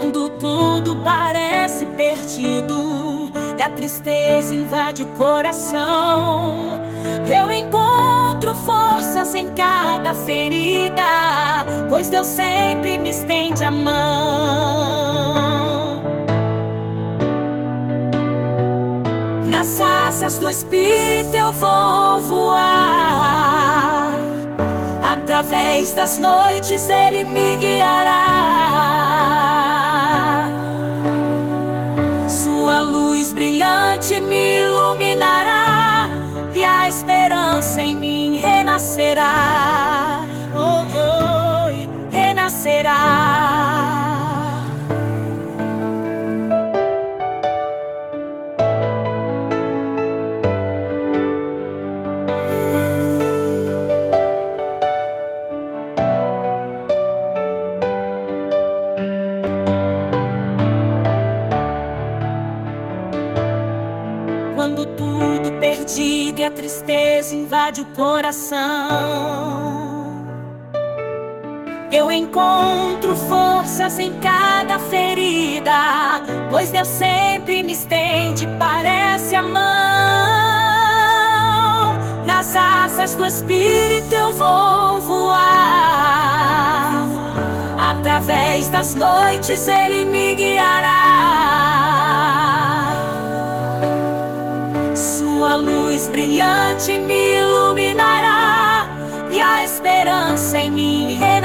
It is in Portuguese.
Quando tudo parece perdido e a tristeza invade o coração, eu encontro forças em cada ferida, pois Deus sempre me estende a mão. Nas asas do Espírito eu vou voar, através das noites Ele me guiará. Sua luz brilhante me iluminará, e a esperança em mim renascerá. Oh, oh, renascerá. Quando tudo perdido e a tristeza invade o coração, eu encontro forças em cada ferida, pois Deus sempre me estende, parece a mão. Nas asas do Espírito eu vou voar, através das noites Ele me guiará. Sua luz brilhante me iluminará, e a esperança em mim